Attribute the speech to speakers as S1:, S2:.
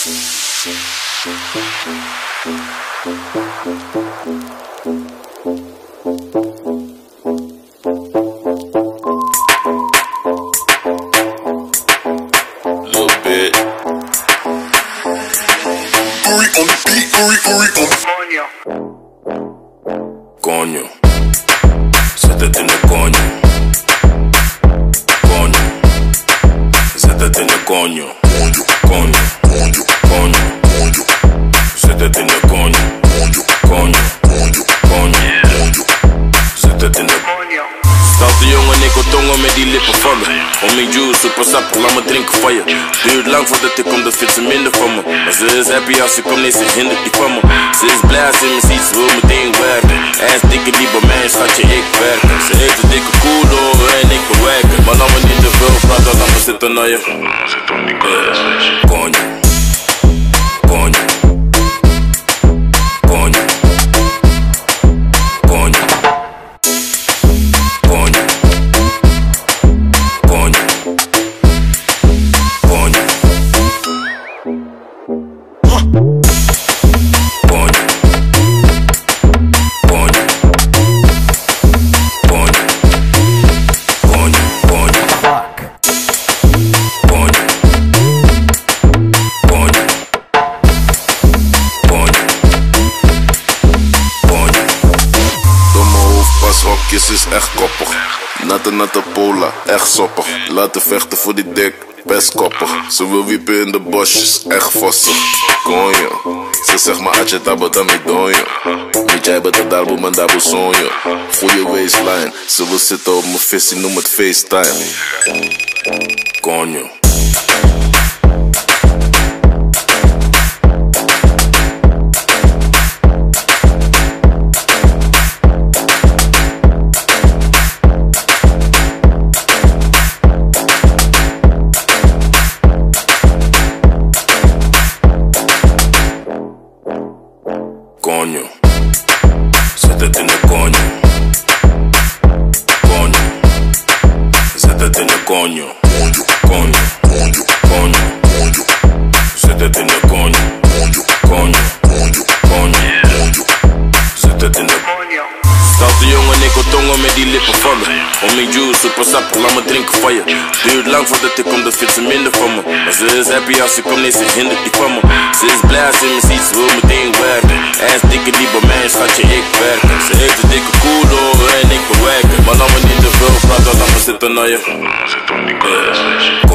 S1: Little bit. Coño, zet in de coño. Coño, zet in de coño. Coño, coño, coño, coño. Zet in de coño. Coño, coño, coño, coño. Zet in de coño. Stoute jongen, ik wil tongen met die lippen vallen. Om mijn juice, super sappig, laat me drinken van je. Duurt lang voordat ik kom, dat vindt ze minder van me. Maar ze is happy als ze komt, nee, ze hindert niet van me. Ze is blij als ze me ziet, ze wil meteen werken. Hij is dikke die bij mij, schatje, ik werk. Ze heeft een dikke koelo en ik bewerken. Maar laat me niet te veel praten, laat me zitten naar je. Coño, coño, coño, coño. Hokjes is echt koppig. Natte pola, echt soppig. Laten vechten voor die dik, best koppig. Ze wil wiepen in de bosjes, echt vossig. Conjo, ze zegt maar atje tabo dami donjo. Niet jij bent er daarboe, man daarboe sonjo. Goeie waistline, ze wil zitten op mijn visie, noem het FaceTime. Conjo. Coño, zet het in de coño. Coño, zet het in de coño. Coño, coño, coño, coño. Zet het in de coño. Coño, coño, coño, coño. Zet het in de coño. Stoute jongen, ik wil tongen met die lippen vallen. Om mijn juice, super sappig, laat me drinken van je. Duurt lang voordat ik kom, dat vindt ze minder van me. Maar ze is happy als ze komt, nee, ze hindert niet van me. Ze is blij als ze me ziet, ze wil meteen werken. Hij is dikke die bij mij, schatje, ik werk. Ze heeft een dikke koelo en ik bewerken. Maar laat me niet te veel praten, laat me zitten naar je.